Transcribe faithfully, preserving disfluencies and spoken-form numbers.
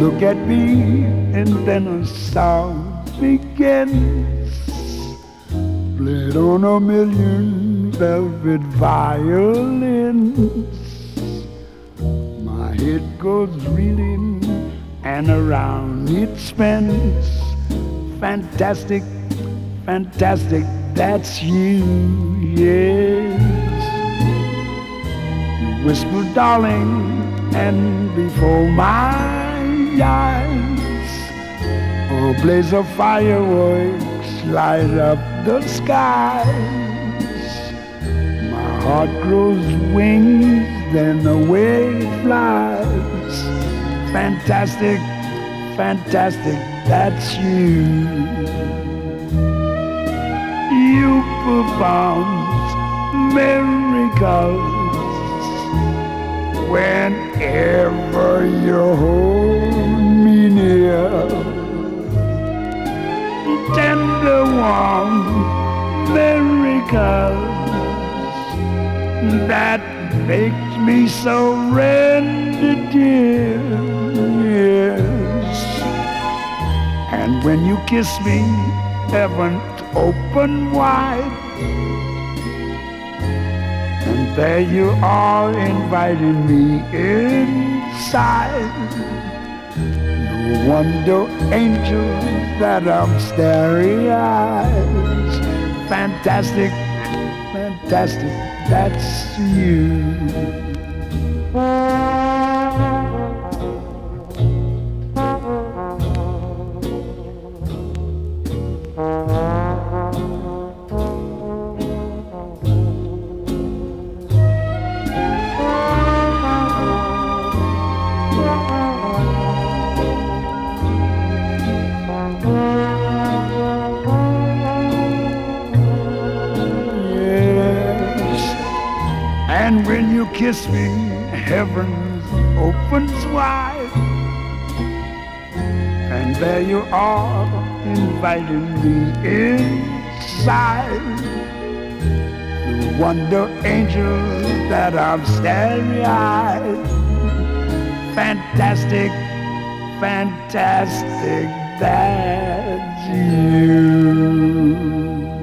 look at me, and then a song begins, played on a million velvet violins. My head goes reeling, and around it spins. Fantastic, fantastic, that's you, yes. You whisper, darling, and before my eyes, a blaze of fireworks light up the skies. My heart grows wings, then away it flies. Fantastic, fantastic, that's you. You perform miracles whenever you hold me near. Tender, warm miracles that makes me surrender, dear. Yes. And when you kiss me, heaven's open wide, and there you are inviting me inside. No wonder, angel, that I'm starry-eyed. Fantastic, fantastic, that's you. And when you kiss me, heaven opens wide, and there you are inviting me inside. No wonder, angel, that I'm starry-eyed. Fantastic, fantastic, that's you.